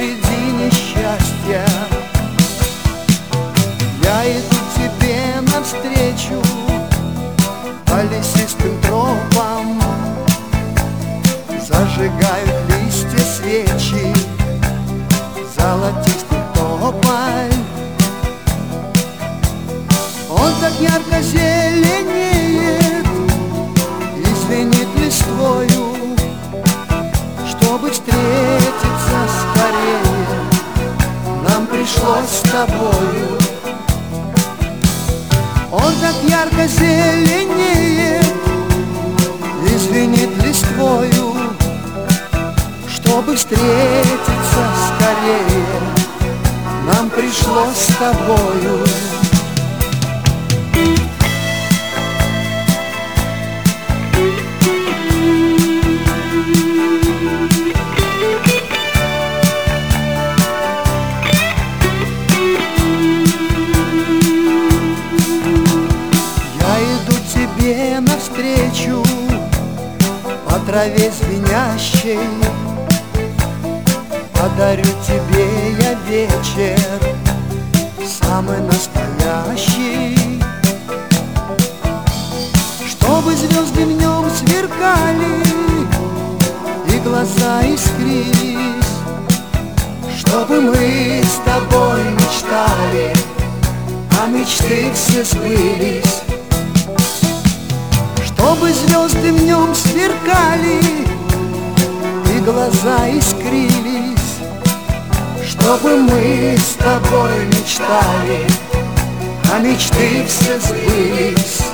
посредине счастья. Я иду тебе навстречу по лесистым тропам, зажигают листья свечи золотистый тополь. Он так ярко зеленеет и звенит листвою. Чтобы встретиться скорее, нам пришлось с тобою. Он так ярко зеленеет и звенит листвою. Чтобы встретиться скорее, нам пришлось с тобою. Навстречу по траве звенящей, подарю тебе я вечер самый настоящий. Чтобы звезды в нем сверкали и глаза искрились, чтобы мы с тобой мечтали, а мечты все сбылись. Чтобы звезды в нем сверкали и глаза искрились, чтобы мы с тобой мечтали, а мечты все сбылись.